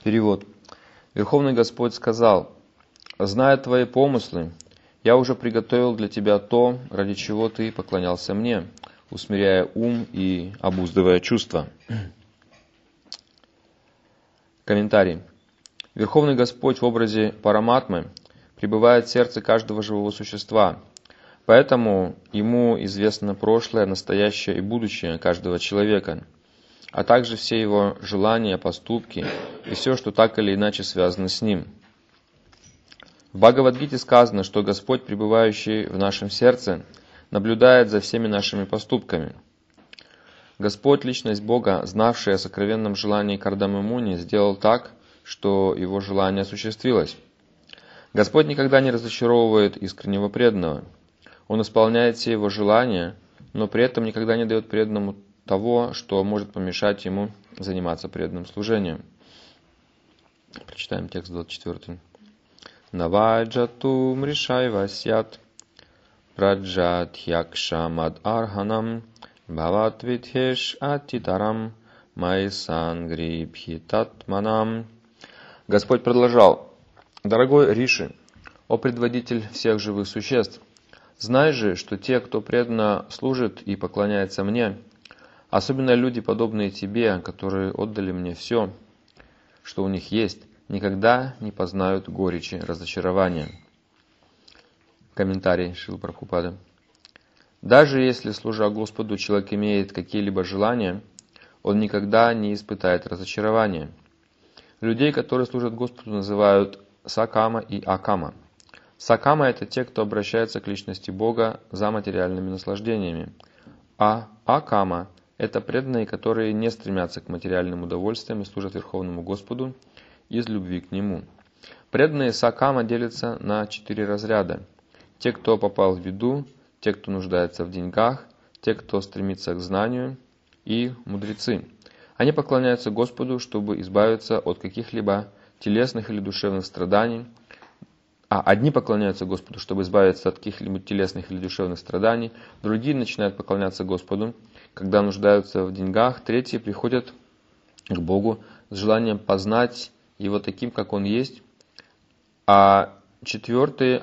Перевод. Верховный Господь сказал: «Зная твои помыслы, я уже приготовил для тебя то, ради чего ты поклонялся мне, усмиряя ум и обуздывая чувства». Комментарий. Верховный Господь в образе Параматмы пребывает в сердце каждого живого существа, поэтому Ему известно прошлое, настоящее и будущее каждого человека, а также все его желания, поступки и все, что так или иначе связано с Ним. В Бхагавад-гите сказано, что Господь, пребывающий в нашем сердце, наблюдает за всеми нашими поступками. Господь, личность Бога, знавшая о сокровенном желании Кардамы Муни, сделал так, что его желание осуществилось. Господь никогда не разочаровывает искреннего преданного. Он исполняет все его желания, но при этом никогда не дает преданному того, что может помешать ему заниматься преданным служением. Прочитаем текст 24. Наваджату мришай васят праджатхьякшамад арханам бхават витхеш атитарам майсан грибхитатманам. Господь продолжал: «Дорогой Риши, о предводитель всех живых существ, знай же, что те, кто преданно служит и поклоняется мне, особенно люди, подобные тебе, которые отдали мне все, что у них есть, никогда не познают горечи разочарования». Комментарий Шрилы Прабхупады. Даже если, служа Господу, человек имеет какие-либо желания, он никогда не испытает разочарования. Людей, которые служат Господу, называют сакама и акама. Сакама — это те, кто обращается к личности Бога за материальными наслаждениями, а акама — это преданные, которые не стремятся к материальным удовольствиям и служат Верховному Господу из любви к Нему. Преданные сакама делятся на 4 разряда. Те, кто попал в беду, те, кто нуждается в деньгах, те, кто стремится к знанию, и мудрецы. Они поклоняются Господу, чтобы избавиться от каких-либо телесных или душевных страданий. Одни поклоняются Господу, чтобы избавиться от каких-либо телесных или душевных страданий. Другие начинают поклоняться Господу, когда нуждаются в деньгах. Третьи приходят к Богу с желанием познать Его таким, как Он есть. А четвертые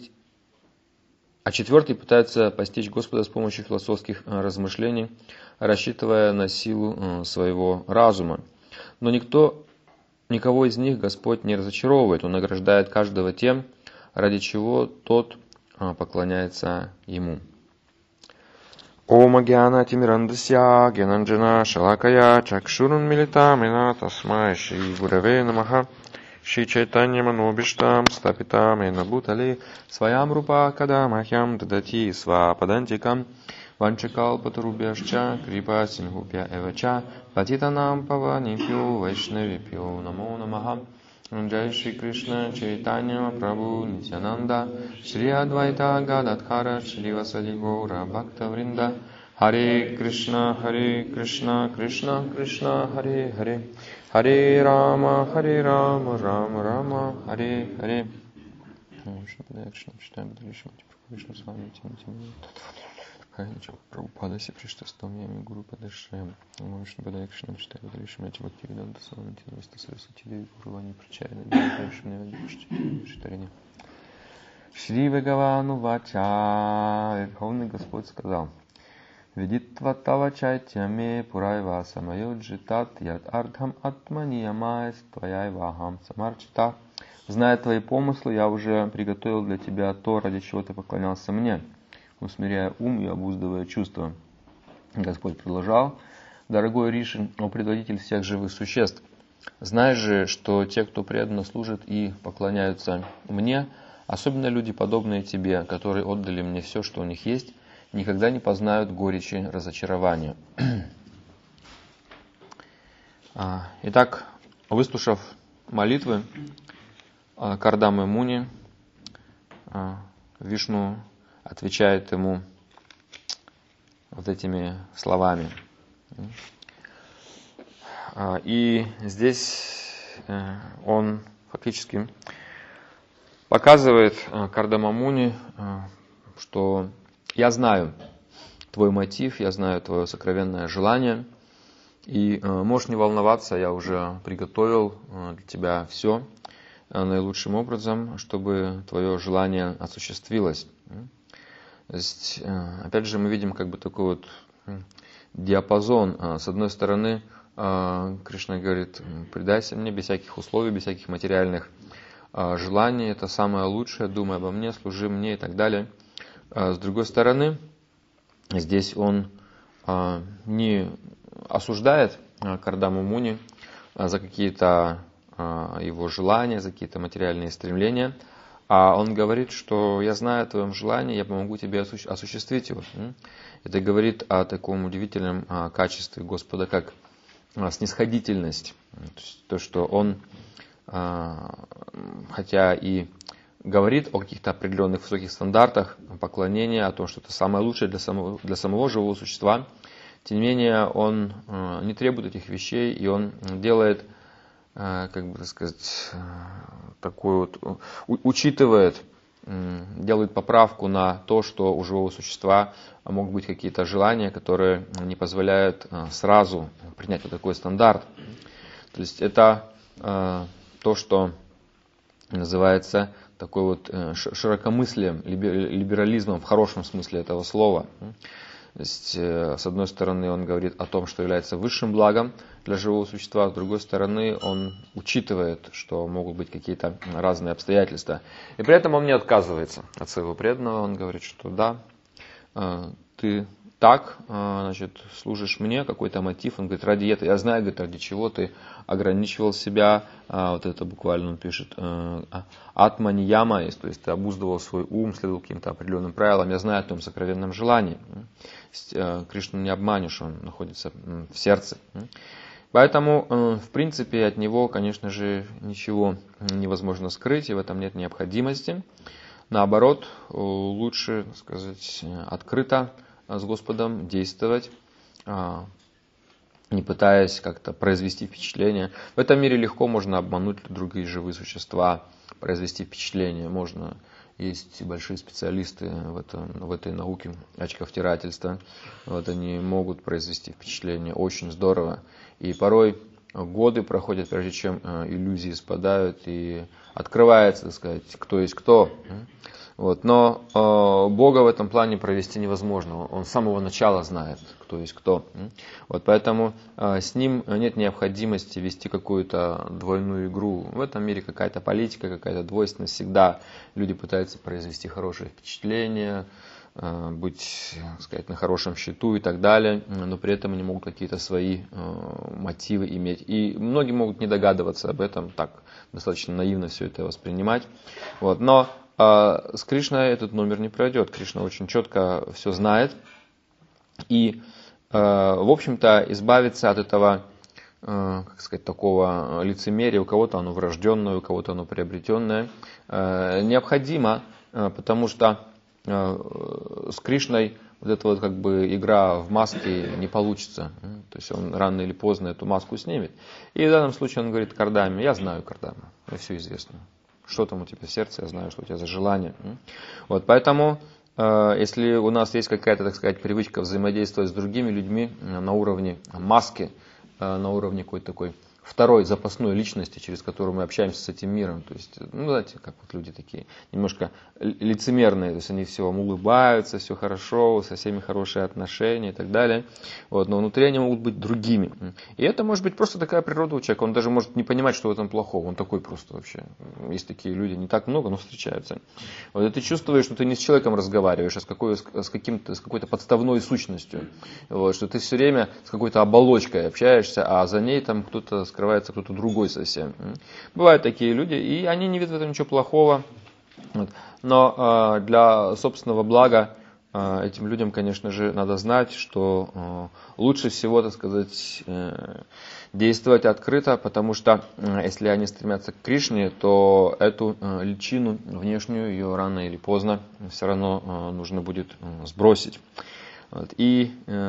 пытаются постичь Господа с помощью философских размышлений, рассчитывая на силу своего разума. Но никого из них Господь не разочаровывает. Он награждает каждого тем, ради чего тот поклоняется Ему. Ома гьяна тимирандасья гьянанджана шалакая чакшурун милита мина тасмай шри гураве намаха шри чайтанья манобиштам стапитам и набутали своям рупа кадамахьям дадати свападантикам ванчакал патарубяшча крипа сингупя эвача патитанам паванипью вайшнавипью намо намаха. Джай Шри Кришна Чайтанья Прабху Нитянанда Шри Адвайта Гададхара Шри Васади Гаура Бхакта Вринда Харе Кришна Кришна Кришна Харе Харе Харе Рама Рама Рама Харе Харе. Прабхупада си прищастом ями гуру падашем. Мамишна падаякшнам читай падалишем эти бхактивиданта салантина вастасарасати деви гурувани причайна девишна девишна шитарине. Шри Бхагавану Вача. Верховный Господь сказал: «Видитва тава чайтяме пурайва самайоджитат яд ардхам атманиямайс тваяйвахам самарчита». Зная твои помыслы, я уже приготовил для тебя то, ради чего ты поклонялся мне, усмиряя ум и обуздывая чувства. Господь продолжал: «Дорогой Риши, о предводитель всех живых существ, знай же, что те, кто преданно служит и поклоняются мне, особенно люди, подобные тебе, которые отдали мне все, что у них есть, никогда не познают горечи разочарования». Итак, выслушав молитвы Кардамы Муни, Вишну отвечает ему вот этими словами. И здесь он фактически показывает Кардама Муни, что я знаю твой мотив, я знаю твое сокровенное желание, И можешь не волноваться, я уже приготовил для тебя все наилучшим образом, чтобы твое желание осуществилось. То есть, опять же, мы видим как бы такой вот диапазон. С одной стороны, Кришна говорит: предайся мне без всяких условий, без всяких материальных желаний, это самое лучшее, думай обо мне, служи мне и так далее. С другой стороны, здесь он не осуждает Кардаму Муни за какие-то его желания, за какие-то материальные стремления, а он говорит, что я знаю о твоем желании, я помогу тебе осуществить его. Это говорит о таком удивительном качестве Господа, как снисходительность. То, что он, хотя и говорит о каких-то определенных высоких стандартах поклонения, о том, что это самое лучшее для самого живого существа, тем не менее он не требует этих вещей, и он делает, как бы так сказать, такой вот, учитывает, делает поправку на то, что у живого существа могут быть какие-то желания, которые не позволяют сразу принять вот такой стандарт. То есть это то, что называется такой вот широкомыслием, либерализмом в хорошем смысле этого слова. То есть, с одной стороны, он говорит о том, что является высшим благом для живого существа, с другой стороны, он учитывает, что могут быть какие-то разные обстоятельства. И при этом он не отказывается от своего преданного, он говорит, что да, ты так, значит, служишь мне, какой-то мотив, он говорит, ради этого, я знаю, говорит, ради чего ты ограничивал себя, вот это буквально он пишет, атманияма, то есть ты обуздывал свой ум, следовал каким-то определенным правилам, я знаю о том сокровенном желании. Кришну не обманешь, он находится в сердце. Поэтому, в принципе, от него, конечно же, ничего невозможно скрыть, и в этом нет необходимости. Наоборот, лучше, так сказать, открыто с Господом действовать, не пытаясь как-то произвести впечатление. В этом мире легко можно обмануть другие живые существа, произвести впечатление. Можно, есть большие специалисты в этой науке очковтирательства. Вот они могут произвести впечатление очень здорово. И порой годы проходят, прежде чем иллюзии спадают и открывается, так сказать, кто есть кто. Вот. Но Бога в этом плане провести невозможно. Он с самого начала знает, кто есть кто. Вот. Поэтому с ним нет необходимости вести какую-то двойную игру. В этом мире какая-то политика, какая-то двойственность. Всегда люди пытаются произвести хорошее впечатление, быть, так сказать, на хорошем счету и так далее, но при этом они могут какие-то свои мотивы иметь. И многие могут не догадываться об этом, так достаточно наивно все это воспринимать. Вот. Но с Кришной этот номер не пройдет. Кришна очень четко все знает. И, в общем-то, избавиться от этого, как сказать, такого лицемерия, у кого-то оно врожденное, у кого-то оно приобретенное, необходимо, потому что с Кришной вот эта вот как бы игра в маске не получится. То есть он рано или поздно эту маску снимет. И в данном случае он говорит Кардаме: я знаю, Кардама, мне все известно. Что там у тебя в сердце, я знаю, что у тебя за желание. Вот, поэтому, если у нас есть какая-то, так сказать, привычка взаимодействовать с другими людьми на уровне маски, на уровне какой-то такой второй запасной личности, через которую мы общаемся с этим миром. То есть, ну, знаете, как вот люди такие немножко лицемерные, то есть они все вам улыбаются, все хорошо, со всеми хорошие отношения и так далее. Вот, но внутри они могут быть другими. И это может быть просто такая природа у человека. Он даже может не понимать, что в этом плохого. Он такой просто вообще. Есть такие люди, не так много, но встречаются. Вот, и ты чувствуешь, что ты не с человеком разговариваешь, а с какой-то подставной сущностью. Вот, что ты все время с какой-то оболочкой общаешься, а за ней там кто-то скрывается, кто-то другой совсем. Бывают такие люди, и они не видят в этом ничего плохого. Вот. Но для собственного блага этим людям, конечно же, надо знать, что лучше всего, так сказать, действовать открыто, потому что если они стремятся к Кришне, то эту личину внешнюю, ее рано или поздно все равно нужно будет сбросить. Вот. И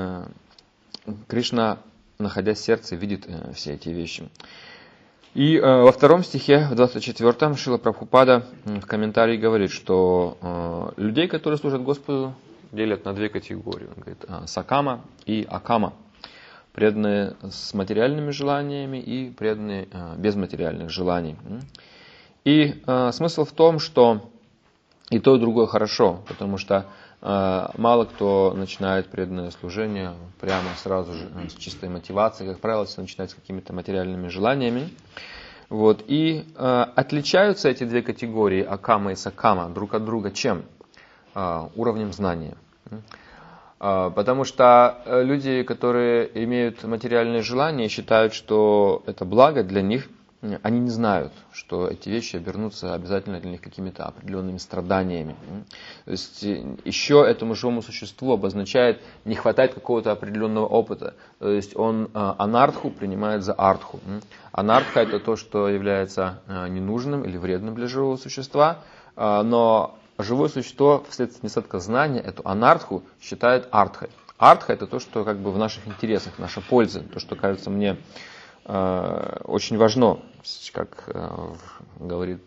Кришна, находясь в сердце, видит все эти вещи. И во втором стихе, в 24-м, Шрила Прабхупада в комментарии говорит, что людей, которые служат Господу, делят на две категории. Он говорит, сакама и акама. преданные с материальными желаниями и преданные без материальных желаний. И смысл в том, что и то, и другое хорошо, потому что мало кто начинает преданное служение прямо сразу же с чистой мотивацией. Как правило, все начинает с какими-то материальными желаниями. Вот. И отличаются эти две категории, акама и сакама, друг от друга чем? Уровнем знания. Потому что люди, которые имеют материальные желания, считают, что это благо для них, они не знают, что эти вещи обернутся обязательно для них какими-то определенными страданиями. То есть еще этому живому существу обозначает, не хватает какого-то определенного опыта. То есть он анартху принимает за артху. Анартха — это то, что является ненужным или вредным для живого существа, но живое существо вследствие недостатка знания эту анартху считает артхой. Артха — это то, что как бы в наших интересах, наша польза, то, что кажется мне очень важно, как говорит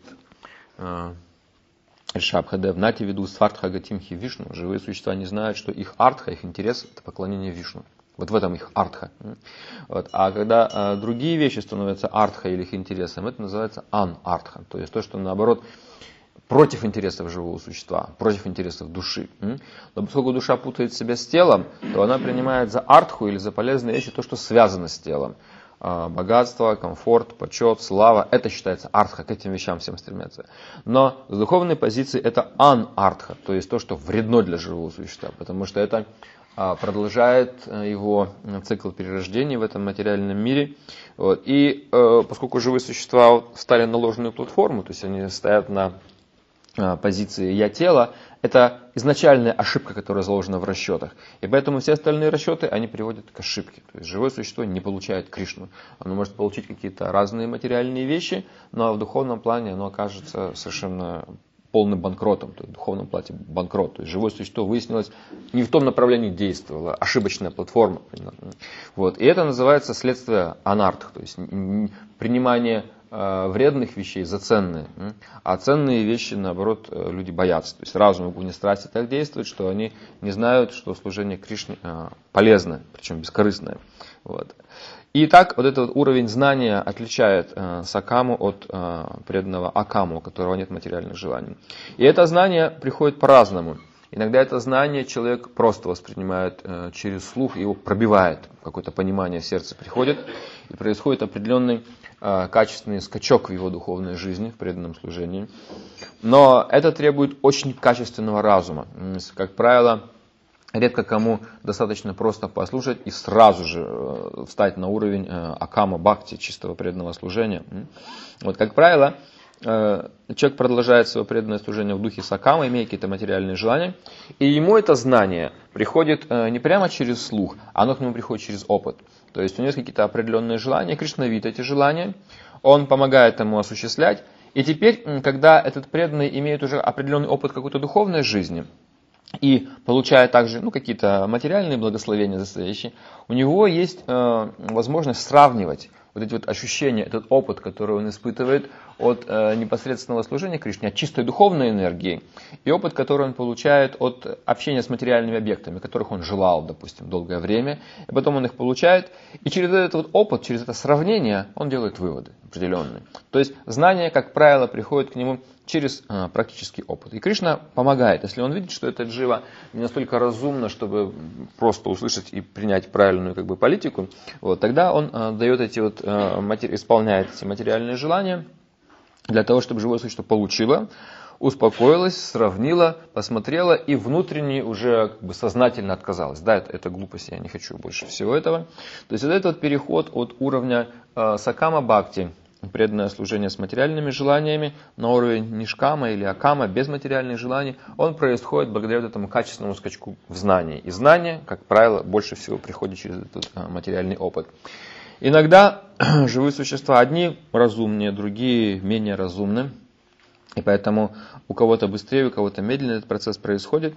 Ришабхадев, нати виду свартха гатимхи вишну. Живые существа не знают, что их артха, их интерес — это поклонение Вишну. Вот в этом их артха. Вот. А когда другие вещи становятся артха или их интересом, это называется ан-артха. То есть то, что наоборот против интересов живого существа, против интересов души. Но поскольку душа путает себя с телом, то она принимает за артху или за полезные вещи то, что связано с телом. Богатство, комфорт, почет, слава, это считается артха, к этим вещам всем стремятся. Но с духовной позиции это ан-артха, то есть то, что вредно для живого существа, потому что это продолжает его цикл перерождения в этом материальном мире. Вот. И поскольку живые существа встали на ложную платформу, то есть они стоят на позиции «я тело», это изначальная ошибка, которая заложена в расчетах. И поэтому все остальные расчеты, они приводят к ошибке. То есть живое существо не получает Кришну. Оно может получить какие-то разные материальные вещи, но в духовном плане оно окажется совершенно полным банкротом, то есть в духовном плане банкрот. То есть живое существо выяснилось не в том направлении действовало, ошибочная платформа. Вот. И это называется следствие анартх, то есть принимание вредных вещей за ценные. А ценные вещи, наоборот, люди боятся. То есть разум и гуни страсти так действуют, что они не знают, что служение Кришне полезно, причем бескорыстное. Вот. И так вот этот уровень знания отличает сакаму от преданного акаму, у которого нет материальных желаний. И это знание приходит по-разному. Иногда это знание человек просто воспринимает через слух, его пробивает, какое-то понимание в сердце приходит, и происходит определенный качественный скачок в его духовной жизни, в преданном служении. Но это требует очень качественного разума. Как правило, редко кому достаточно просто послушать и сразу же встать на уровень акама бхакти, чистого преданного служения. Вот, как правило, человек продолжает свое преданное служение в духе сакама, имея какие-то материальные желания, и ему это знание приходит не прямо через слух, а оно к нему приходит через опыт. То есть у него есть какие-то определенные желания, Кришна видит эти желания, он помогает ему осуществлять, и теперь, когда этот преданный имеет уже определенный опыт какой-то духовной жизни, и получая также какие-то материальные благословения за свои вещи, у него есть возможность сравнивать вот эти вот ощущения, этот опыт, который он испытывает от непосредственного служения Кришне, от чистой духовной энергии, и опыт, который он получает от общения с материальными объектами, которых он желал, допустим, долгое время, и потом он их получает, и через этот вот опыт, через это сравнение он делает выводы определенные. То есть знание, как правило, приходит к нему через практический опыт. И Кришна помогает, если он видит, что это джива не настолько разумно, чтобы просто услышать и принять правильную политику, вот, тогда он дает эти вот, исполняет эти материальные желания для того, чтобы живое существо получило, успокоилось, сравнило, посмотрело и внутренне уже сознательно отказалось. Да, это глупость, я не хочу больше всего этого. То есть вот этот переход от уровня сакама бхакти, преданное служение с материальными желаниями, на уровень нишкама или акама, без материальных желаний, он происходит благодаря вот этому качественному скачку в знании. И знание, как правило, больше всего приходит через этот материальный опыт. Иногда живые существа одни разумнее, другие менее разумны. И поэтому у кого-то быстрее, у кого-то медленнее этот процесс происходит.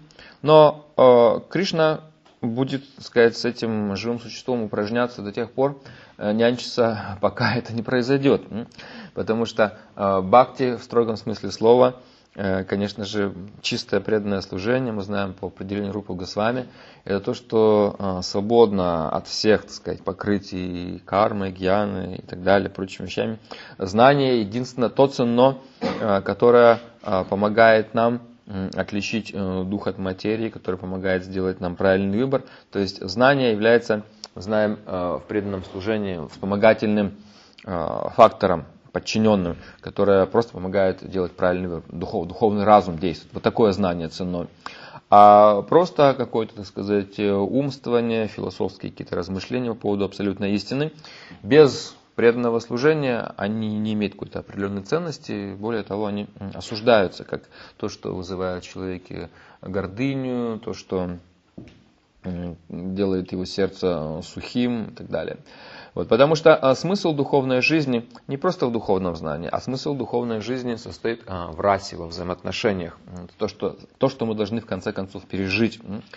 Но Кришна будет, сказать, с этим живым существом упражняться до тех пор, нянчиться, пока это не произойдет. Потому что бхакти в строгом смысле слова конечно же, чистое преданное служение, мы знаем по определению Рупы Госвами, это то, что свободно от всех, так сказать, покрытий кармы, гьяны и так далее, прочими вещами. Знание единственное то ценно, которое помогает нам отличить дух от материи, которое помогает сделать нам правильный выбор. То есть знание является, знаем, в преданном служении вспомогательным фактором, подчиненным, которое просто помогает делать правильный выбор. Духовный разум действует. Вот такое знание ценно. А просто какое-то, так сказать, умствование, философские какие-то размышления по поводу абсолютной истины, без преданного служения они не имеют какой-то определенной ценности. Более того, они осуждаются как то, что вызывает в человеке гордыню, то, что делает его сердце сухим и так далее. Вот, потому что смысл духовной жизни не просто в духовном знании, а смысл духовной жизни состоит в расе, во взаимоотношениях. То, что мы должны в конце концов пережить.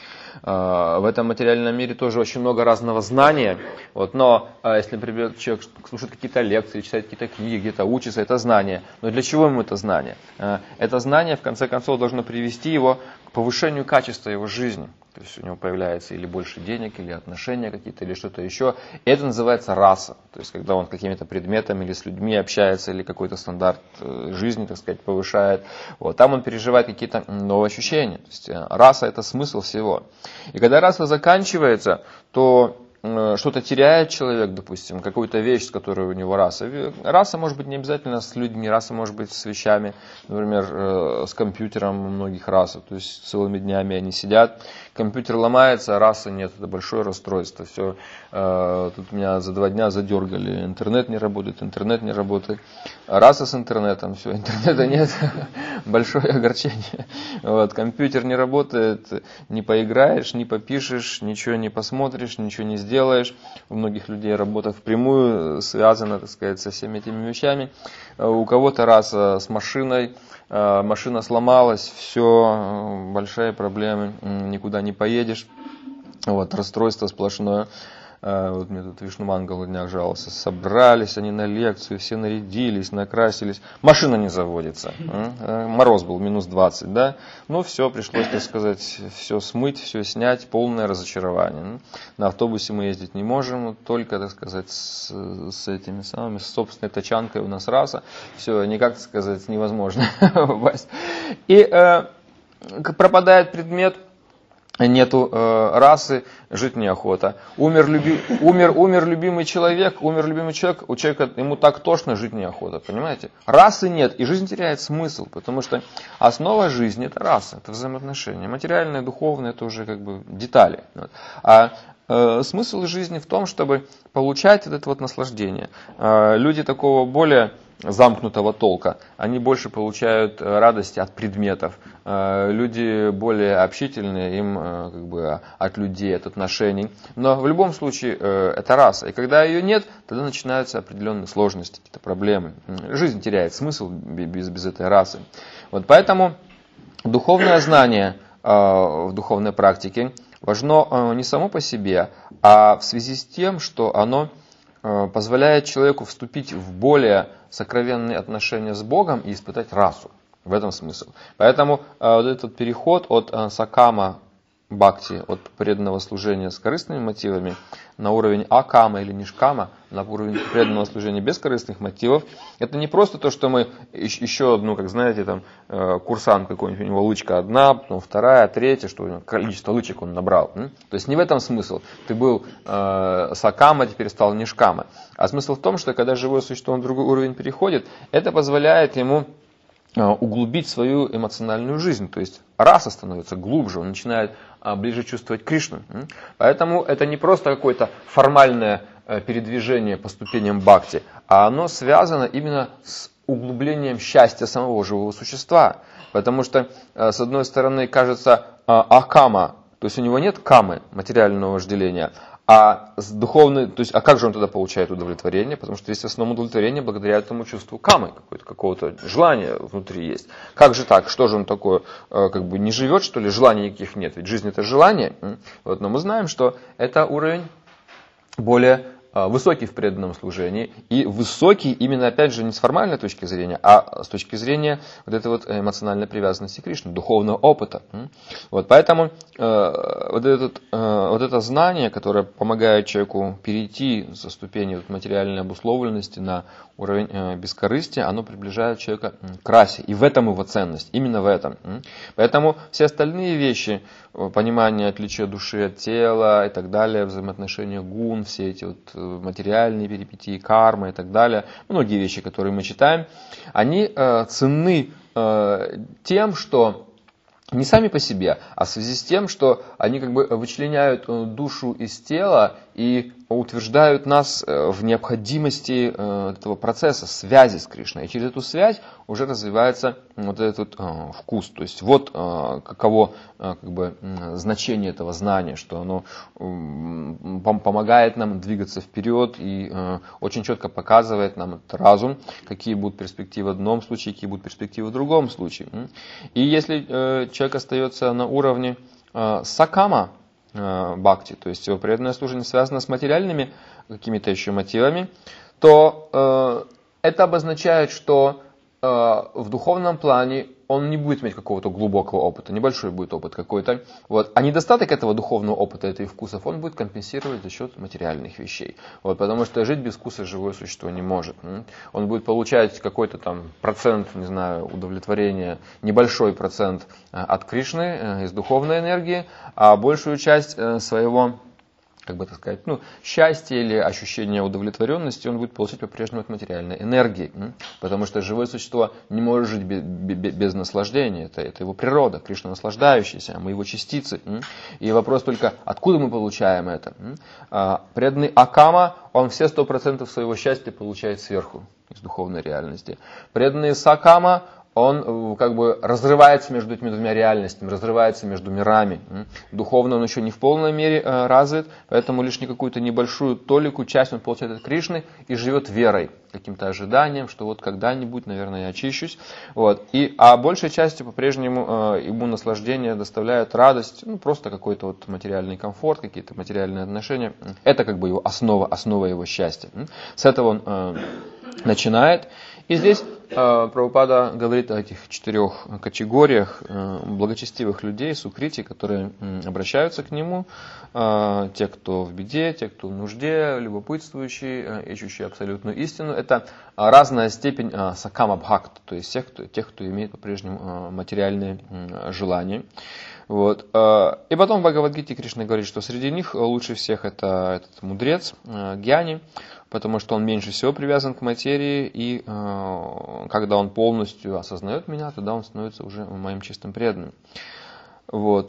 В этом материальном мире тоже очень много разного знания. Вот, но если, например, человек слушает какие-то лекции, читает какие-то книги, где-то учится, это знание. Но для чего ему это знание? Это знание в конце концов должно привести его к повышению качества его жизни. То есть у него появляется или больше денег, или отношения какие-то, или что-то еще. И это называется раса. То есть когда он с какими-то предметами или с людьми общается, или какой-то стандарт жизни, так сказать, повышает. Вот, там он переживает какие-то новые ощущения. То есть раса — это смысл всего. И когда раса заканчивается, то что-то теряет человек, допустим, какую-то вещь, с которой у него раса. Раса может быть не обязательно с людьми, раса может быть с вещами, например, с компьютером у многих раса. То есть целыми днями они сидят, компьютер ломается, а расы нет, это большое расстройство. Все, тут меня за 2 дня задергали, интернет не работает. Раса с интернетом, все, интернета нет, большое огорчение. Вот, компьютер не работает, не поиграешь, не попишешь, ничего не посмотришь, ничего не сделаешь. У многих людей работа впрямую связана, так сказать, со всеми этими вещами. У кого-то раса с машиной, машина сломалась, все, большие проблемы, никуда не поедешь. Вот, расстройство сплошное. Вот мне тут Вишнумангал на днях жаловался. Собрались они на лекцию, все нарядились, накрасились. Машина не заводится. Мороз был, -20, да? Ну все, пришлось, так сказать, все смыть, все снять. Полное разочарование. На автобусе мы ездить не можем, только, так сказать, с этими самыми, с собственной тачанкой у нас раса. Все, никак, так сказать, невозможно попасть. И пропадает предмет. Нету расы, жить неохота. Умер любимый человек, у человека ему так тошно, жить неохота, понимаете? Расы нет, и жизнь теряет смысл, потому что основа жизни — это раса, это взаимоотношения. Материальное, духовное — это уже как бы детали. А смысл жизни в том, чтобы получать это вот наслаждение. Люди такого более замкнутого толка, они больше получают радости от предметов. Люди более общительные, им как бы от людей, от отношений. Но в любом случае это раса. И когда ее нет, тогда начинаются определенные сложности, какие-то проблемы. Жизнь теряет смысл без этой расы. Вот поэтому духовное знание в духовной практике важно не само по себе, а в связи с тем, что оно позволяет человеку вступить в более сокровенные отношения с Богом и испытать расу. В этом смысл. Поэтому вот этот переход от сакама бхакти, от преданного служения с корыстными мотивами, на уровень акама или нишкама, на уровень преданного служения без корыстных мотивов, это не просто то, что мы еще одну, как знаете, там курсант какой-нибудь, у него лычка 1, потом 2, 3, что количество лычек он набрал. То есть не в этом смысл. Ты был сакама, теперь стал нишкама. А смысл в том, что когда живое существо на другой уровень переходит, это позволяет ему углубить свою эмоциональную жизнь. То есть раса становится глубже, он начинает ближе чувствовать Кришну. Поэтому это не просто какое-то формальное передвижение по ступеням бхакти, а оно связано именно с углублением счастья самого живого существа. Потому что, с одной стороны, кажется, акама, то есть у него нет камы, материального вожделения, а с духовной, то есть, а как же он тогда получает удовлетворение? Потому что есть в основном удовлетворение благодаря этому чувству камы, какого-то желания внутри есть. Как же так? Что же он такое? Как бы не живет, что ли? Желаний никаких нет. Ведь жизнь — это желание. Вот, но мы знаем, что это уровень более высокий в преданном служении, и высокий именно, опять же, не с формальной точки зрения, а с точки зрения вот этой вот эмоциональной привязанности к Кришне, духовного опыта. Вот, поэтому вот это знание, которое помогает человеку перейти со ступени вот материальной обусловленности на уровень бескорыстия, оно приближает человека к расе. И в этом его ценность, именно в этом. Поэтому все остальные вещи, понимание отличия души от тела и так далее, взаимоотношения гун, все эти вот материальные перипетии, кармы и так далее, многие вещи, которые мы читаем, они ценны тем, что не сами по себе, а в связи с тем, что они как бы вычленяют душу из тела и утверждают нас в необходимости этого процесса, связи с Кришной. И через эту связь уже развивается вот этот вкус. То есть вот каково как бы значение этого знания, что оно помогает нам двигаться вперед и очень четко показывает нам этот разум, какие будут перспективы в одном случае, какие будут перспективы в другом случае. И если человек остается на уровне сакама бхакти, то есть его преданное служение связано с материальными какими-то еще мотивами, то это обозначает, что в духовном плане он не будет иметь какого-то глубокого опыта, небольшой будет опыт какой-то. Вот. А недостаток этого духовного опыта, этой вкусов, он будет компенсировать за счет материальных вещей. Вот. Потому что жить без вкуса живое существо не может. Он будет получать какой-то там процент, не знаю, удовлетворения, небольшой процент от Кришны, из духовной энергии, а большую часть своего, как бы так сказать, счастье или ощущение удовлетворенности он будет получать по-прежнему от материальной энергии. Потому что живое существо не может жить без наслаждения. Это его природа, Кришна наслаждающийся, а мы его частицы. И вопрос только, откуда мы получаем это? Преданный Акама, он все 100% своего счастья получает сверху, из духовной реальности. Преданный Сакама, он как бы разрывается между этими двумя реальностями, разрывается между мирами. Духовно он еще не в полной мере развит, поэтому лишь какую-то небольшую толику, часть он получает от Кришны и живет верой, каким-то ожиданием, что вот когда-нибудь, наверное, я очищусь. Вот. А большей частью по-прежнему ему наслаждение доставляет радость, просто какой-то вот материальный комфорт, какие-то материальные отношения. Это как бы его основа его счастья. С этого он начинает. И здесь Прабхупада говорит о этих 4 категориях благочестивых людей, сукрити, которые обращаются к нему. Те, кто в беде, те, кто в нужде, любопытствующие, ищущие абсолютную истину. Это разная степень сакама бхакта, то есть тех, кто имеет по-прежнему материальные желания. Вот. И потом в Бхагавад-гите Кришна говорит, что среди них лучше всех это этот мудрец, гьяни, потому что он меньше всего привязан к материи, и когда он полностью осознает меня, тогда он становится уже моим чистым преданным. Вот.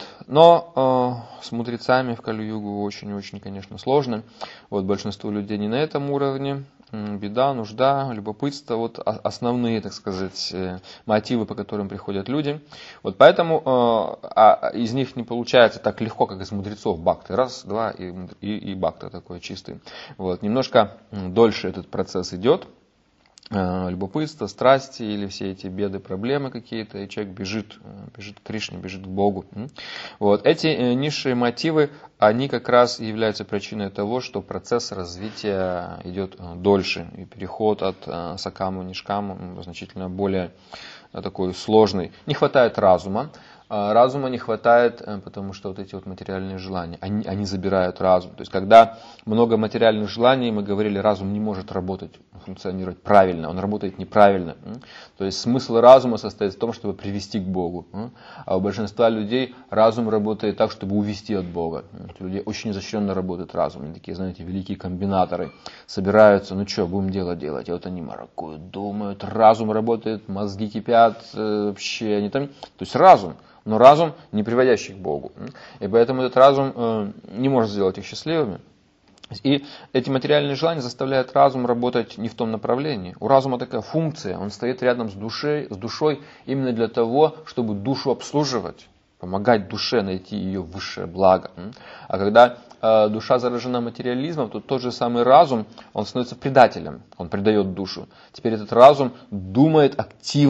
Но с мудрецами в Кали-югу очень-очень, конечно, сложно. Вот, большинство людей не на этом уровне. Беда, нужда, любопытство, вот основные, так сказать, мотивы, по которым приходят люди. Вот поэтому из них не получается так легко, как из мудрецов бхакты. Раз, два, и бхакта такой чистый. Вот. Немножко дольше этот процесс идет. Любопытство, страсти или все эти беды, проблемы какие-то, и человек бежит к Кришне, бежит к Богу. Вот. Эти низшие мотивы, они как раз являются причиной того, что процесс развития идет дольше, и переход от сакамы к нишкаму значительно более такой сложный. Не хватает разума. Разума не хватает, потому что вот эти вот материальные желания, они забирают разум. То есть, когда много материальных желаний, мы говорили, разум не может работать, функционировать правильно, он работает неправильно. То есть, смысл разума состоит в том, чтобы привести к Богу. А у большинства людей разум работает так, чтобы увести от Бога. У людей очень изощренно работает разум. Они такие, знаете, великие комбинаторы. Собираются, что, будем делать. И вот они маракуют, думают, разум работает, мозги кипят, вообще они там. То есть, разум. Но разум, не приводящий к Богу. И поэтому этот разум не может сделать их счастливыми. И эти материальные желания заставляют разум работать не в том направлении. У разума такая функция, он стоит рядом с душой именно для того, чтобы душу обслуживать, помогать душе найти ее высшее благо. А когда душа заражена материализмом, то тот же самый разум, он становится предателем, он предает душу. Теперь этот разум думает активно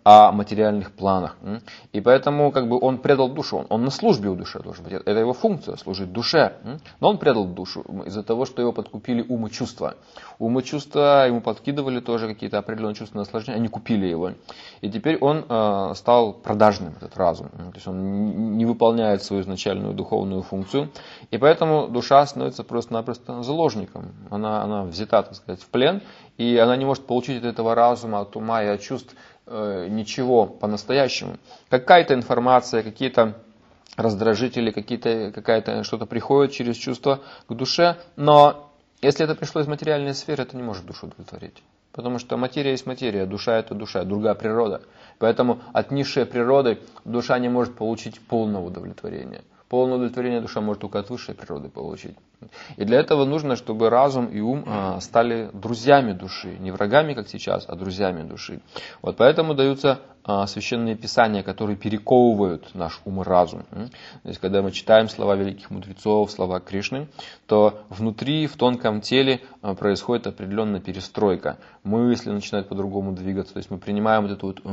о материальных планах. И поэтому как бы он предал душу, он на службе у души должен быть. Это его функция, служить душе. Но он предал душу из-за того, что его подкупили ум и чувства. Ум и чувства ему подкидывали тоже какие-то определенные чувства наслаждения, они купили его. И теперь он стал продажным, этот разум. То есть он не выполняет свою изначальную духовную функцию. И поэтому душа становится просто-напросто заложником. Она взята, так сказать, в плен. И она не может получить от этого разума, от ума и от чувств ничего по-настоящему. Какая-то информация, какие-то раздражители, какая-то что-то приходит через чувство к душе, но если это пришло из материальной сферы, это не может душу удовлетворить. Потому что материя есть материя, душа это душа, другая природа. Поэтому от низшей природы душа не может получить полного удовлетворения. Полное удовлетворение душа может только от высшей природы получить. И для этого нужно, чтобы разум и ум стали друзьями души. Не врагами, как сейчас, а друзьями души. Вот поэтому даются священные писания, которые перековывают наш ум и разум. То есть, когда мы читаем слова великих мудрецов, слова Кришны, то внутри, в тонком теле происходит определенная перестройка. Мысли начинают по-другому двигаться. То есть мы принимаем вот эту вот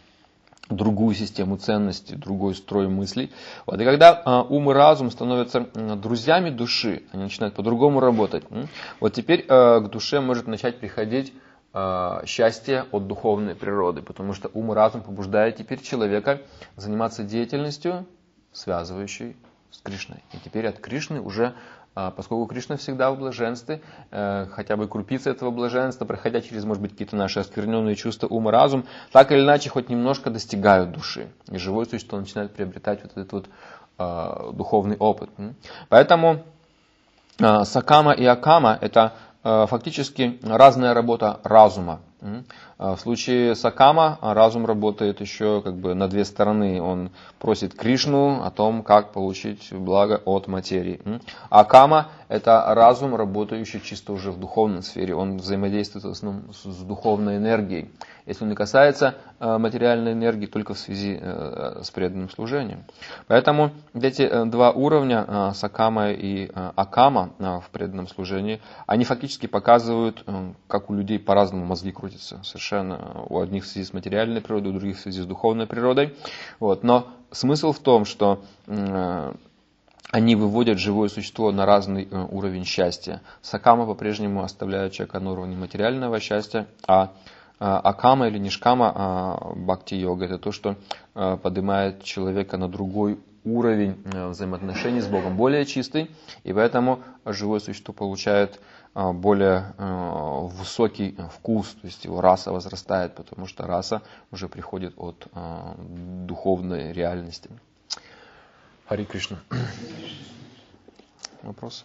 другую систему ценностей, другой строй мыслей. Вот. И когда ум и разум становятся друзьями души, они начинают по-другому работать, вот теперь к душе может начать приходить счастье от духовной природы, потому что ум и разум побуждают теперь человека заниматься деятельностью, связывающей с Кришной. И теперь от Кришны уже, поскольку Кришна всегда в блаженстве, хотя бы крупицы этого блаженства, проходя через, может быть, какие-то наши оскверненные чувства, ум и разум, так или иначе хоть немножко достигают души. И живое существо начинает приобретать вот этот вот духовный опыт. Поэтому сакама и акама – это фактически разная работа разума. В случае сакама разум работает еще как бы на две стороны. Он просит Кришну о том, как получить благо от материи. А кама – это разум, работающий чисто уже в духовной сфере. Он взаимодействует в основном с духовной энергией. Если он не касается материальной энергии, только в связи с преданным служением. Поэтому эти два уровня, сакама и акама в преданном служении, они фактически показывают, как у людей по-разному мозги крутятся. Совершенно у одних в связи с материальной природой, у других в связи с духовной природой. Вот. Но смысл в том, что они выводят живое существо на разный уровень счастья. Сакама по-прежнему оставляет человека на уровне материального счастья, а акама или нишкама бхакти-йога – это то, что поднимает человека на другой уровень взаимоотношений с Богом, более чистый, и поэтому живое существо получает более высокий вкус, то есть его раса возрастает, потому что раса уже приходит от духовной реальности. Хари Кришна. Вопрос?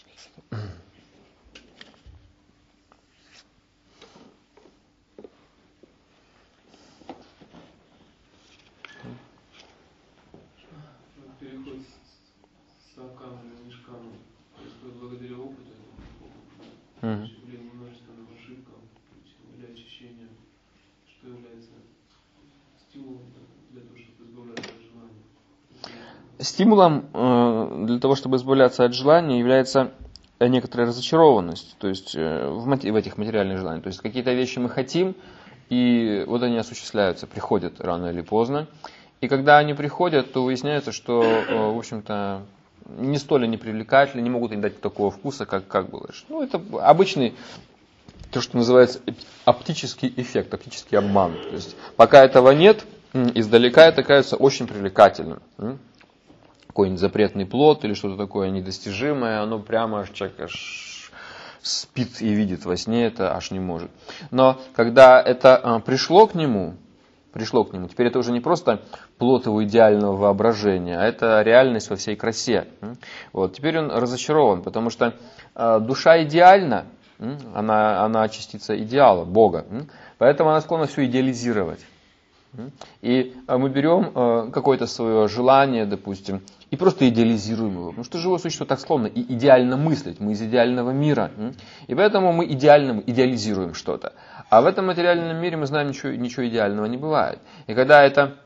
Переход с акамы на нишкаму происходит благодаря опыту. Множественным ошибкам или очищением, что является стимулом для того, чтобы избавляться от желания. Стимулом для того, чтобы избавляться от желания, является некоторая разочарованность, то есть в этих материальных желаниях. То есть какие-то вещи мы хотим, и вот они осуществляются, приходят рано или поздно. И когда они приходят, то выясняется, что, в общем-то, не столь они привлекательны, не могут они дать такого вкуса, как было. Ну, это обычный, то, что называется оптический эффект, оптический обман. То есть пока этого нет, издалека это кажется очень привлекательным. Какой-нибудь запретный плод или что-то такое недостижимое, оно прямо аж человек аж спит и видит во сне, это аж не может. Но когда это пришло к нему, теперь это уже не просто плод его идеального воображения, а это реальность во всей красе. Вот. Теперь он разочарован, потому что душа идеальна, она частица идеала, Бога, поэтому она склонна все идеализировать. И мы берем какое-то свое желание, допустим, и просто идеализируем его. Потому что живое существо так склонно и идеально мыслить, мы из идеального мира. И поэтому мы идеализируем что-то. А в этом материальном мире мы знаем, ничего идеального не бывает. И когда это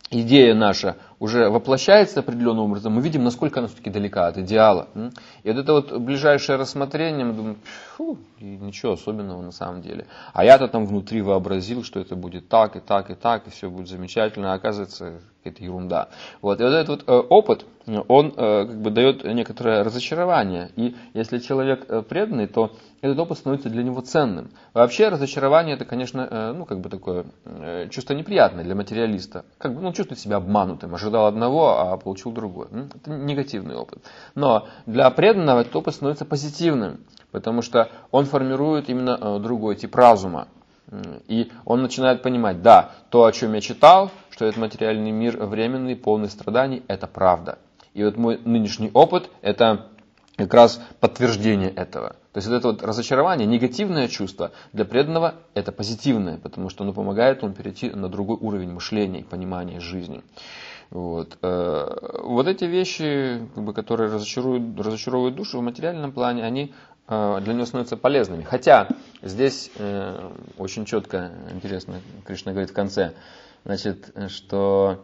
идея наша уже воплощается определенным образом, мы видим, насколько она все-таки далека от идеала. И вот это вот ближайшее рассмотрение, мы думаем, ничего особенного на самом деле. А я-то там внутри вообразил, что это будет так, и так, и так, и все будет замечательно, а оказывается, какая-то ерунда. Вот. И вот этот вот опыт, он как бы дает некоторое разочарование. И если человек преданный, то этот опыт становится для него ценным. Вообще разочарование это, конечно, как бы такое чувство неприятное для материалиста. Как бы он чувствует себя обманутым, ожидал одного, а получил другое. Это негативный опыт. Но для преданного этот опыт становится позитивным, потому что он формирует именно другой тип разума. И он начинает понимать, да, то, о чем я читал, что этот материальный мир временный, полный страданий, это правда. И вот мой нынешний опыт это как раз подтверждение этого. То есть вот это вот разочарование, негативное чувство для преданного это позитивное, потому что оно помогает ему перейти на другой уровень мышления и понимания жизни. Вот эти вещи, как бы, которые разочаровывают душу в материальном плане, они для него становятся полезными. Хотя здесь очень четко, интересно, Кришна говорит в конце, значит, что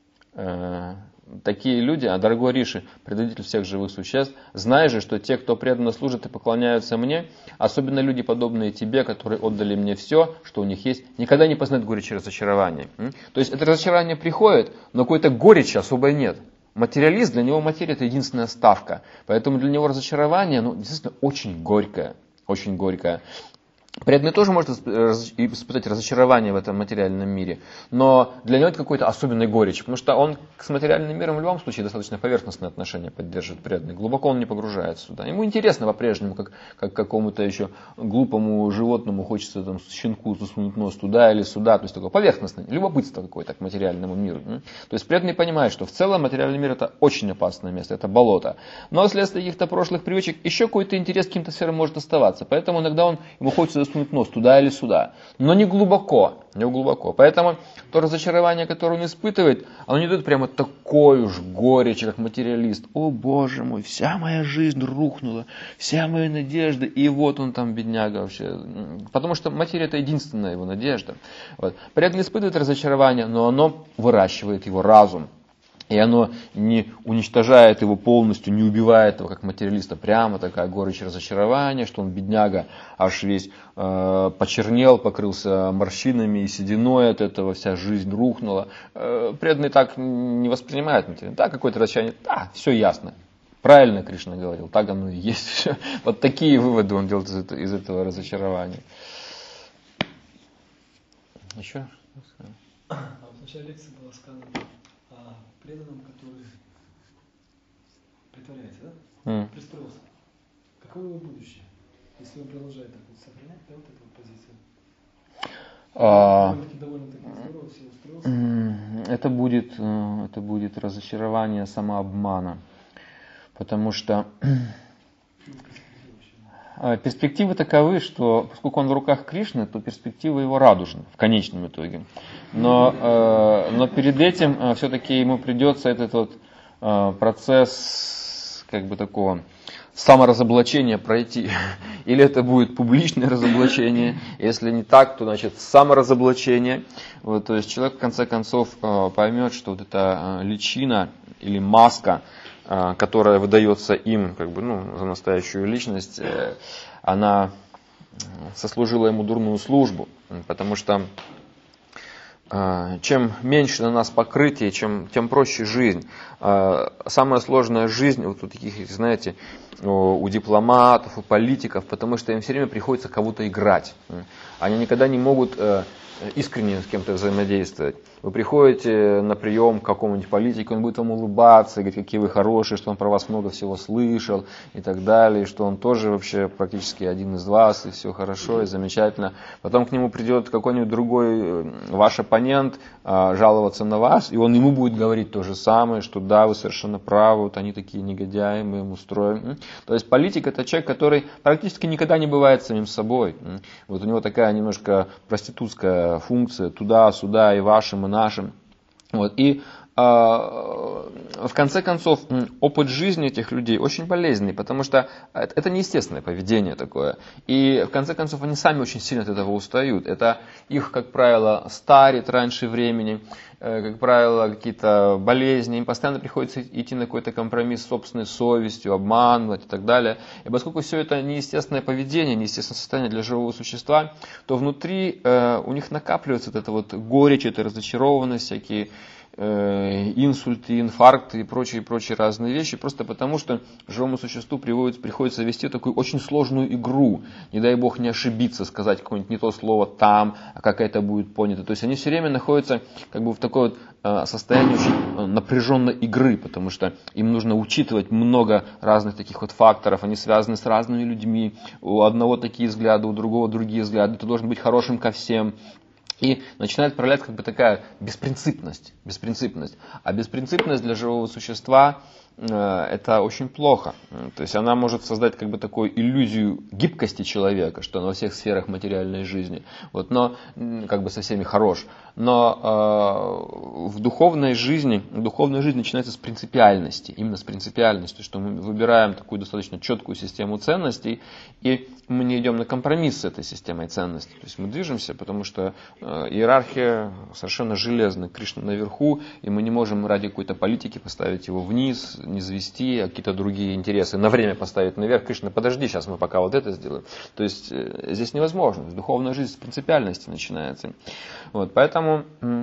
такие люди, а дорогой Риши, предводитель всех живых существ, знай же, что те, кто преданно служат и поклоняются мне, особенно люди, подобные тебе, которые отдали мне все, что у них есть, никогда не познают горечи разочарования. То есть это разочарование приходит, но какой-то горечи особой нет. Материалист, для него материя это единственная ставка. Поэтому для него разочарование, действительно, очень горькое. Очень горькое. Преданный тоже может испытать разочарование в этом материальном мире, но для него это какой-то особенный горечь, потому что он с материальным миром в любом случае достаточно поверхностные отношения поддерживает преданный, глубоко он не погружается сюда. Ему интересно по-прежнему, как какому-то еще глупому животному хочется там, щенку засунуть нос туда или сюда, то есть такое поверхностное, любопытство какое-то к материальному миру. То есть преданный понимает, что в целом материальный мир это очень опасное место, это болото, но вследствие каких-то прошлых привычек еще какой-то интерес к каким-то сферам может оставаться, поэтому иногда ему хочется засунуть нос туда или сюда, но не глубоко. Поэтому то разочарование, которое он испытывает, оно не дает прямо такой уж горечи, как материалист. О боже мой, вся моя жизнь рухнула, вся моя надежда, и вот он там бедняга вообще. Потому что материя это единственная его надежда. Вот. Преданный испытывает разочарование, но оно выращивает его разум. И оно не уничтожает его полностью, не убивает его, как материалиста, прямо такая горечь разочарования, что он бедняга аж весь почернел, покрылся морщинами и сединой от этого, вся жизнь рухнула. Преданный так не воспринимает материал. Да, какое-то разочарование, да, все ясно. Правильно Кришна говорил, так оно и есть. Вот такие выводы он делает из этого разочарования. Еще? В начале лекции было сказано о преданном, который притворяется, да? Пристроился. Какое его будущее? Если он продолжает так вот сохранять, да, вот эту позицию? Довольно-таки здорово все устроился. Это будет разочарование самообмана. Потому что перспективы таковы, что поскольку он в руках Кришны, то перспектива его радужна в конечном итоге. Но перед этим все-таки ему придется этот вот процесс как бы такого саморазоблачения пройти. Или это будет публичное разоблачение, если не так, то значит саморазоблачение. Вот, то есть человек в конце концов поймет, что вот эта личина или маска, которая выдается им как бы, за настоящую личность, она сослужила ему дурную службу. Потому что чем меньше на нас покрытие, тем проще жизнь. Самая сложная жизнь вот у таких, знаете, у дипломатов, у политиков, потому что им все время приходится кого-то играть. Они никогда не могут искренне с кем-то взаимодействовать. Вы приходите на прием к какому-нибудь политику, он будет вам улыбаться, говорить, какие вы хорошие, что он про вас много всего слышал и так далее, и что он тоже вообще практически один из вас, и все хорошо, и замечательно. Потом к нему придет какой-нибудь другой ваш оппонент жаловаться на вас, и он ему будет говорить то же самое, что да, вы совершенно правы, вот они такие негодяи, мы им устроим. То есть политик это человек, который практически никогда не бывает самим собой. Вот у него такая немножко проститутская функция, туда-сюда, и вашим, и нашим. Вот. И в конце концов, опыт жизни этих людей очень полезный, потому что это неестественное поведение такое. И в конце концов, они сами очень сильно от этого устают. Это их, как правило, старит раньше времени, как правило, какие-то болезни. Им постоянно приходится идти на какой-то компромисс с собственной совестью, обманывать и так далее. И поскольку все это неестественное поведение, неестественное состояние для живого существа, то внутри у них накапливается вот эта вот горечь, эта разочарованность, всякие инсульты, инфаркты и прочие разные вещи, просто потому что живому существу приходится вести такую очень сложную игру. Не дай бог не ошибиться, сказать какое-нибудь не то слово там, а как это будет понято. То есть они все время находятся как бы в такой вот состоянии очень напряженной игры, потому что им нужно учитывать много разных таких вот факторов, они связаны с разными людьми, у одного такие взгляды, у другого другие взгляды, ты должен быть хорошим ко всем. И начинает проявляться как бы такая беспринципность. А беспринципность для живого существа это очень плохо. То есть она может создать как бы такую иллюзию гибкости человека, что он во всех сферах материальной жизни, вот, но как бы со всеми хорош. Но в духовной жизни начинается с принципиальности, именно с принципиальности, что мы выбираем такую достаточно четкую систему ценностей, и мы не идем на компромисс с этой системой ценностей. То есть мы движемся, потому что иерархия совершенно железная, Кришна наверху, и мы не можем ради какой-то политики поставить его вниз, не завести, а какие-то другие интересы на время поставить наверх. Кришна, подожди, сейчас мы пока вот это сделаем. То есть здесь невозможно. Духовная жизнь с принципиальности начинается. Вот, поэтому,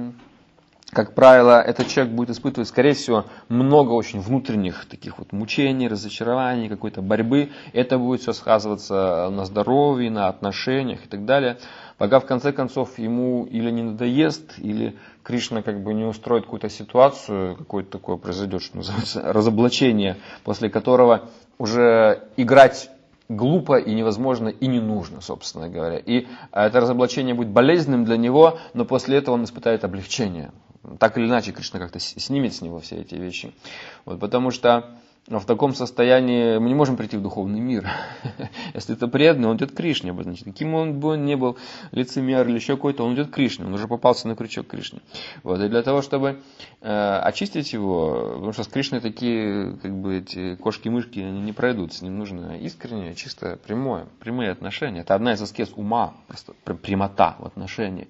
как правило, этот человек будет испытывать, скорее всего, много очень внутренних таких вот мучений, разочарований, какой-то борьбы. Это будет все сказываться на здоровье, на отношениях и так далее. Пока в конце концов ему или не надоест, или Кришна как бы не устроит какую-то ситуацию, какое-то такое произойдет, что называется, разоблачение, после которого уже играть глупо и невозможно и не нужно, собственно говоря. И это разоблачение будет болезненным для него, но после этого он испытает облегчение. Так или иначе Кришна как-то снимет с него все эти вещи. Вот, потому что в таком состоянии мы не можем прийти в духовный мир. Если это преданный, он идет к Кришне. Значит, каким он бы он ни был, лицемер или еще какой-то, он идет к Кришне. Он уже попался на крючок Кришне. Вот. И для того, чтобы очистить его, потому что с Кришной такие, как бы, эти кошки-мышки они не пройдут. С ним нужно искреннее, чисто прямые отношения. Это одна из аскез ума, просто прямота в отношении.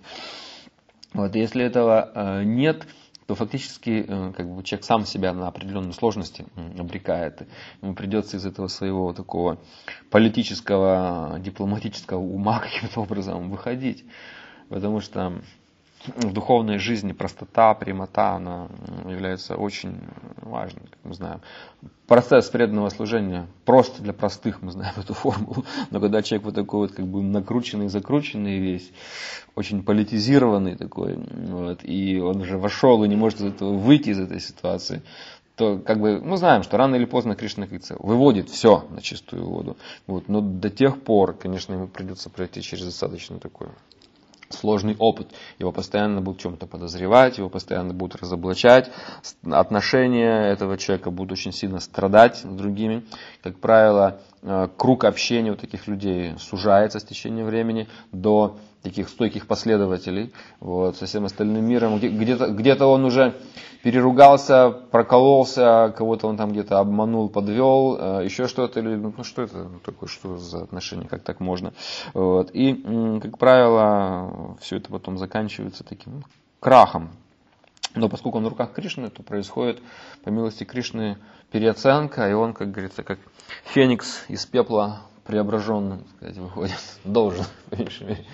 Вот. Если этого нет, то фактически как бы, человек сам себя на определенные сложности обрекает. Ему придется из этого своего такого политического, дипломатического ума каким-то образом выходить. Потому что в духовной жизни простота, прямота, она является очень важной, как мы знаем. Процесс преданного служения просто для простых, мы знаем эту формулу. Но когда человек вот такой вот как бы накрученный, закрученный весь, очень политизированный такой, вот, и он уже вошел и не может из этого выйти из этой ситуации, то как бы мы знаем, что рано или поздно Кришна, как говорится, выводит все на чистую воду. Вот, но до тех пор, конечно, ему придется пройти через достаточно такой сложный опыт. Его постоянно будут в чем-то подозревать, его постоянно будут разоблачать. Отношения этого человека будут очень сильно страдать с другими. Как правило, круг общения у таких людей сужается с течением времени до таких стойких последователей. Вот, со всем остальным миром. Где-то он уже переругался, прокололся, кого-то он там где-то обманул, подвел, еще что-то. Или, ну что это такое, что за отношения, как так можно. Вот. И, как правило, все это потом заканчивается таким крахом. Но поскольку он в руках Кришны, то происходит, по милости Кришны, переоценка, и он, как говорится, как феникс из пепла преображенным, так сказать, выходит. Должен, по меньшей мере.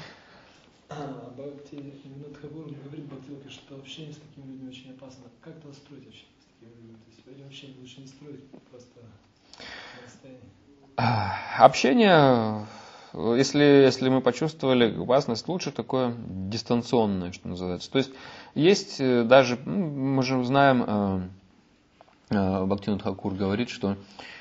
Бхактивинод говорит Бхактивinoda, что общение с такими людьми очень опасно. Как это строить общение с такими людьми? То есть общение лучше не строить, просто на расстоянии. Общение, если мы почувствовали опасность, лучше такое дистанционное, что называется. То есть даже, мы же знаем, Бхактивинод Тхакур говорит, что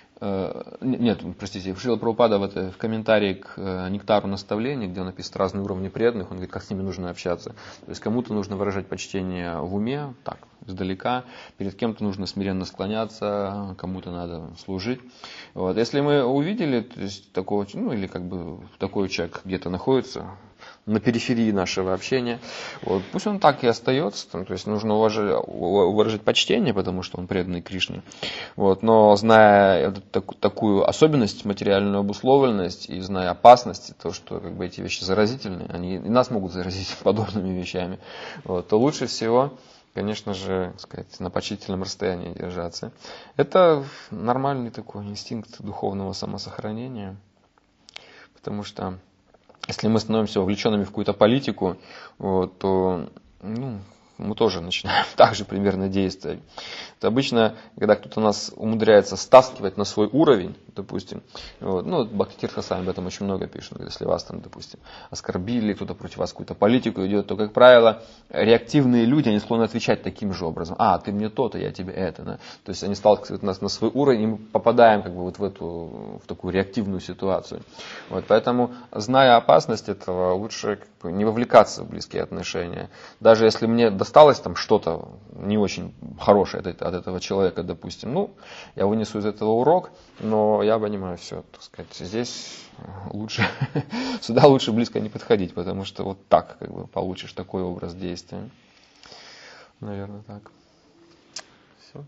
Шрила Прабхупада в комментарии к Нектару наставлений, где он описывает разные уровни преданных, он говорит, как с ними нужно общаться. То есть кому-то нужно выражать почтение в уме, так, издалека, перед кем-то нужно смиренно склоняться, кому-то надо служить. Вот. Если мы увидели, то есть, такого, или как бы такой человек где-то находится на периферии нашего общения. Вот. Пусть он так и остается, то есть нужно выражать почтение, потому что он преданный Кришне. Вот. Но зная такую особенность, материальную обусловленность и зная опасности, то, что как бы, эти вещи заразительные, они и нас могут заразить подобными вещами, вот, то лучше всего, конечно же, сказать, на почтительном расстоянии держаться. Это нормальный такой инстинкт духовного самосохранения, потому что если мы становимся вовлеченными в какую-то политику, вот, то мы тоже начинаем так же примерно действовать. Это обычно, когда кто-то нас умудряется стаскивать на свой уровень, допустим, вот, Бхактитиртха сами об этом очень много пишет, если вас там, допустим, оскорбили, кто-то против вас какую-то политику идет, то, как правило, реактивные люди, они склонны отвечать таким же образом. Ты мне то-то, я тебе это. Да? То есть они сталкивают нас на свой уровень, и мы попадаем как бы, вот в такую реактивную ситуацию. Вот, поэтому, зная опасность этого, лучше как бы, не вовлекаться в близкие отношения. Даже если мне досталось там что-то не очень хорошее от этого человека, допустим, я вынесу из этого урок, но я понимаю, все, так сказать, здесь лучше, сюда лучше близко не подходить, потому что вот так как бы получишь такой образ действия. Наверное, так. Все.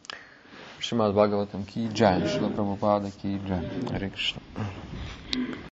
Шримад Бхагаватам ки джай, Шрила Прабхупада ки джай. Харе Кришна.